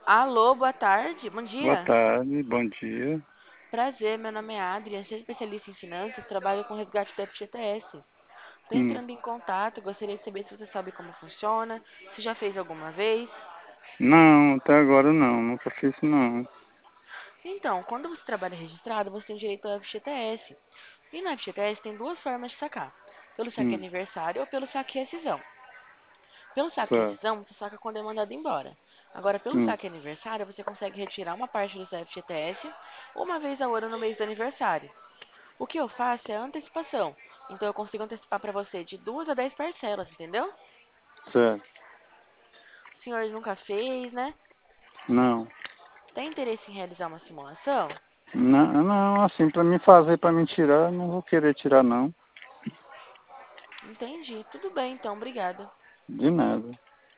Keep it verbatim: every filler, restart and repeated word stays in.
Alô, boa tarde, bom Boa dia. tarde, bom dia. Prazer, meu nome é Adriana, sou especialista em finanças, trabalho com resgate do F G T S. Estou Hum. entrando em contato, gostaria de saber se você sabe como funciona, se já fez alguma vez. Não, até agora não, nunca fiz não. Então, quando você trabalha registrado, você tem direito ao F G T S. E no F G T S tem duas formas de sacar, pelo saque Hum, aniversário ou pelo saque rescisão. Pelo saque certo. rescisão, você saca quando é mandado embora. Agora, pelo Hum, saque aniversário, você consegue retirar uma parte do seu F G T S uma vez ao ano no mês do aniversário. O que eu faço é antecipação. Então eu consigo antecipar para você de duas a dez parcelas, entendeu? certo. O senhor nunca fez, né? Não. Tem interesse em realizar uma simulação? Não, não, assim, pra mim fazer, pra mim tirar, não vou querer tirar não. Entendi. Tudo bem, então. Obrigada. De nada.